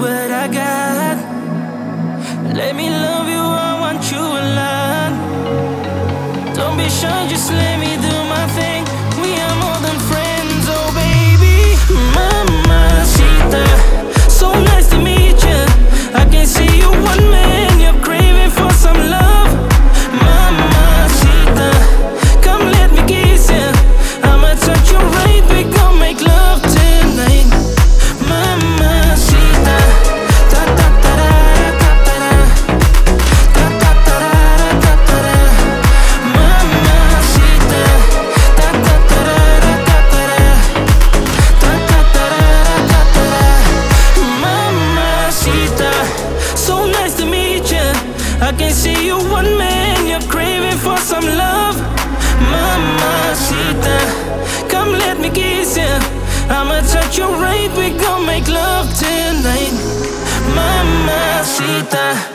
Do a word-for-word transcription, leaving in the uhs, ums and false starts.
what I got. Let me love you, I want you a lot. Don't be shy, just let me do my thing. We are more than friends, oh baby. Mamacita, so nice to meet you. I can see you one man, you're craving for some love. Mamacita, come let me kiss you. I'ma touch you right, we gon' make love tonight. Mamacita, ta ta ta ta ta ta ta ta ta ta ta. Mamacita, ta ta ta ta ta ta ta ta. Mamacita, so nice to meet you. I can see you one man, you're craving for some love. Mamacita, come let me kiss you. I'ma touch you right, we gon' make love tonight. Mamacita.